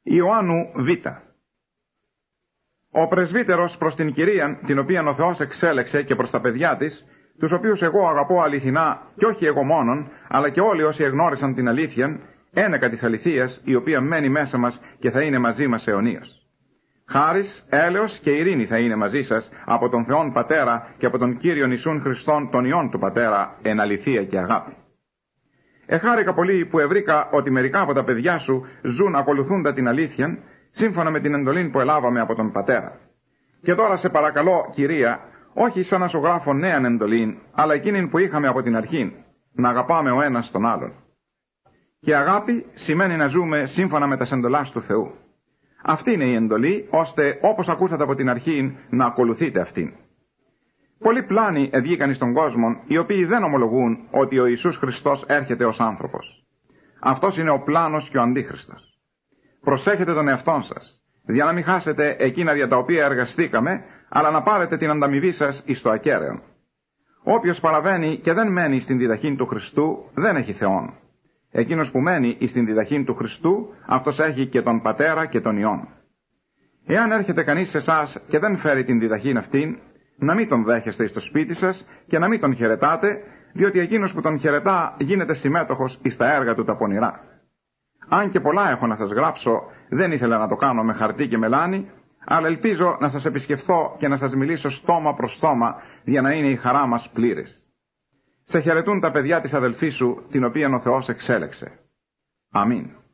Ιωάννου Β. Ο πρεσβύτερος προς την Κυρίαν, την οποία ο Θεός εξέλεξε, και προς τα παιδιά της, τους οποίους εγώ αγαπώ αληθινά, και όχι εγώ μόνον, αλλά και όλοι όσοι εγνώρισαν την αλήθεια, ένεκα της αληθείας, η οποία μένει μέσα μας και θα είναι μαζί μας αιωνίως. Χάρις, έλεος και ειρήνη θα είναι μαζί σας από τον Θεόν Πατέρα και από τον Κύριον Ιησούν Χριστόν, τον Υιόν του Πατέρα, εν αληθεία και αγάπη. Εχάρηκα πολύ που ευρήκα ότι μερικά από τα παιδιά σου ζουν ακολουθούντα την αλήθεια, σύμφωνα με την εντολή που ελάβαμε από τον Πατέρα. Και τώρα σε παρακαλώ, Κυρία, όχι σαν να σου γράφω νέαν εντολή, αλλά εκείνη που είχαμε από την αρχή, να αγαπάμε ο ένας τον άλλον. Και αγάπη σημαίνει να ζούμε σύμφωνα με τα εντολάς του Θεού. Αυτή είναι η εντολή, ώστε όπως ακούσατε από την αρχή να ακολουθείτε αυτήν. Πολλοί πλάνοι βγήκαν στον κόσμο, οι οποίοι δεν ομολογούν ότι ο Ιησούς Χριστός έρχεται ως άνθρωπος. Αυτός είναι ο πλάνος και ο αντίχριστος. Προσέχετε τον εαυτόν σας, για να μην χάσετε εκείνα για τα οποία εργαστήκαμε, αλλά να πάρετε την ανταμοιβή σας εις το ακέραιο. Όποιος παραβαίνει και δεν μένει στην διδαχή του Χριστού, δεν έχει Θεόν. Εκείνος που μένει εις την διδαχή του Χριστού, αυτός έχει και τον Πατέρα και τον Υιόν. Εάν έρχεται κανείς σε εσάς και δεν φέρει την διδαχή αυτήν, να μην τον δέχεστε εις το σπίτι σας και να μην τον χαιρετάτε, διότι εκείνος που τον χαιρετά γίνεται συμμέτοχος εις τα έργα του τα πονηρά. Αν και πολλά έχω να σας γράψω, δεν ήθελα να το κάνω με χαρτί και μελάνι, αλλά ελπίζω να σας επισκεφθώ και να σας μιλήσω στόμα προς στόμα, για να είναι η χαρά μας πλήρης. Σε χαιρετούν τα παιδιά της αδελφής σου, την οποία ο Θεός εξέλεξε. Αμήν.